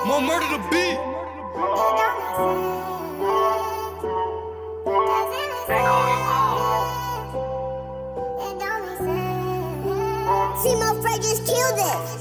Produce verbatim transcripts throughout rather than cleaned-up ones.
More murder to beat. Timo Frey just killed it.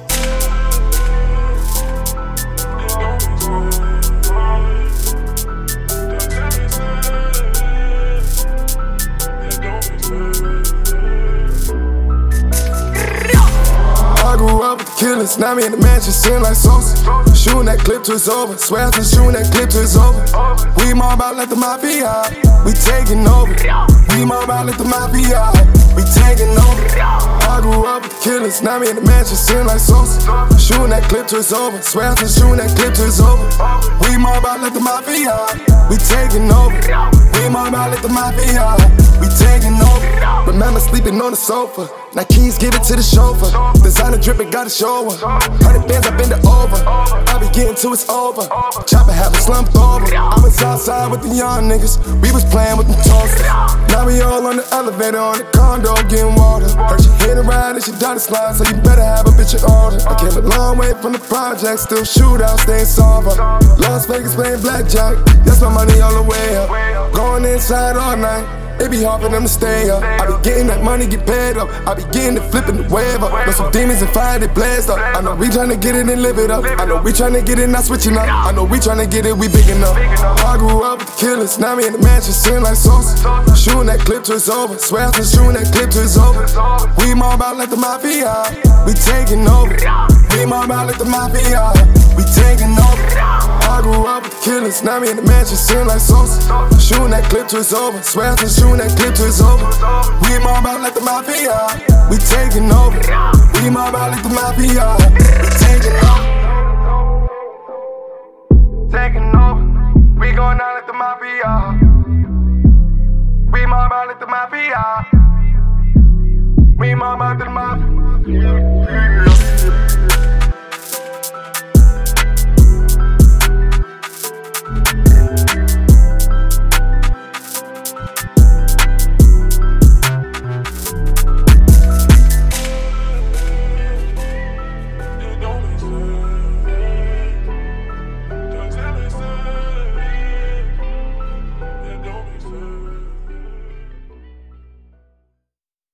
I grew up with the killers, now me in the mansion, sitting like Sosa. Shooting that clip till it's over, swear to shooting that clip till it's over. We mob out like the mafia, we taking over. We mob out like the mafia, we taking over. I grew up with the killers, now me in the mansion, sitting like Sosa. Shooting that clip till it's over, swear to shooting that clip till it's over. We mob out like the mafia, we taking over. We mob out like the mafia, we taking over. Remember sleeping on the sofa, now keys give it to the chauffeur. Designer drippin', gotta show her. Hundred bands, I bend it over. I be getting to it's over. Chopper have me slumped over. I was outside with the young niggas, we was playing with them toasters. Now we all on the elevator, on the condo, getting water. Heard you hit a ride and she done the slide, so you better have a bitch in order. I came a long way from the project, still shootout, staying sober. Las Vegas playing blackjack, that's my money all the way up. Going inside all night, it be hard for them to stay up. I be getting that money, get paid up. I be getting it, flipping the wave up. Know some demons and fire, they blazed up. I know we tryna get it and live it up. I know we tryna get it, not switching up. I know we tryna get it, we big enough. I grew up with the killers, now me in the mansion, sitting like Sosa. Shooting that clip till it's over, swear to shooting that clip till it's over. We mob out like the mafia, we taking over. We mob out like the mafia, we taking over. I grew up with the killers, now me in the mansion, sitting like Sosa. Shooting that clip till it's over, swear to shooting that clip till it's over. We mob out like the mafia, we taking over. We mob out like the mafia, we taking over. Taking over, we going out like the mafia. We mob out like the mafia. We mob out like the mafia.